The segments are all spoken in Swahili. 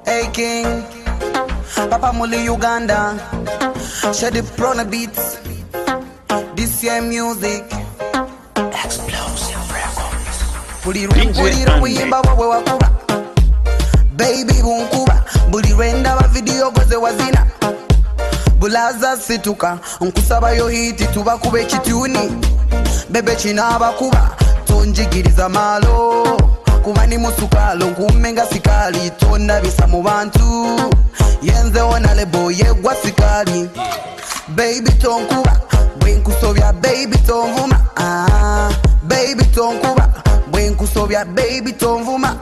Hey King, Papa Muli Uganda, Shady Prona Beats, this year music, Explosive Records. Puliro wimba wawe wakuba, baby bunkuba, bulirenda wa video goze wazina, bulaza situka, nkusaba yo hiti tuba kube chituni, bebe chinaba kuba, tonjigiriza malo. Kubani musukalo ngumenga sikali tona bisa mu bantu yenze ona lebo yegwa sikali baby tonkuba bwenkusobya baby tonvuma baby tonkuba bwenkusobya baby tonvuma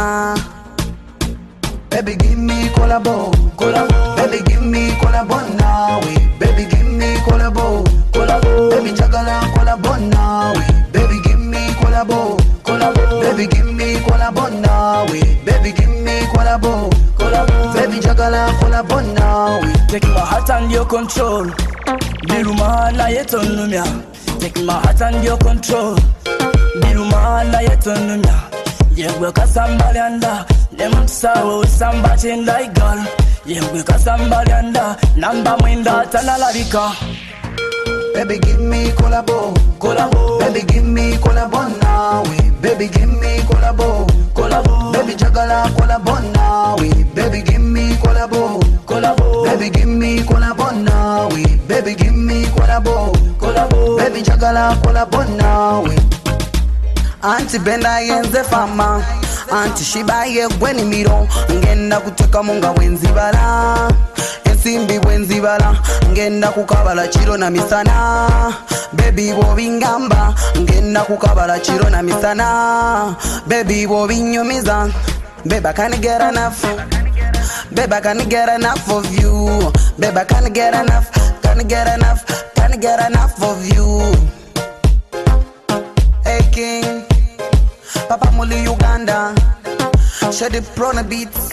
baby give me collabo baby give me collabo now baby give me collabo baby chagala collabo now baby give me collabo baby give me collabo now baby give me collabo baby jagala collabo now take my heart and your control biluma na yetonumya take my heart and your control biluma na yetonumya yegwe kasambalianda nemsawo somebody like girl yegwe kasambalianda namba mwenda tanalabika baby give me collabo baby give me collabo now baby give me collabo baby jagala collabo now baby give me collabo baby give me collabo now baby give me collabo baby jagala collabo now anti benda yenze fama anti shibaye gweni miro ngenda kuteka munga wenzibala simbi wenzibala ngenda kukabala chiro na misana baby bo bingamba ngenda kukabala chiro na misana baby bo binyumiza baby I can't get enough baby I can't get enough of you baby I can't get enough of you hey King Papa Muli Uganda Shady Prona Beats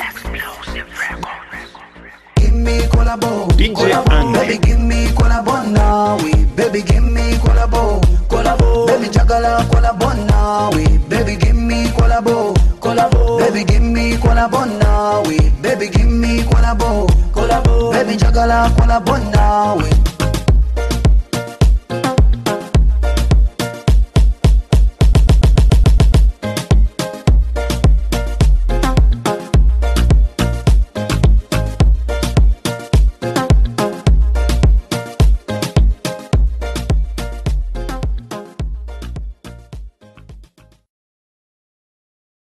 me collabo, baby give me collabo now, baby give me collabo, baby jagala collabo now, baby give me collabo, baby give me collabo now, baby give me collabo, baby jagala collabo now.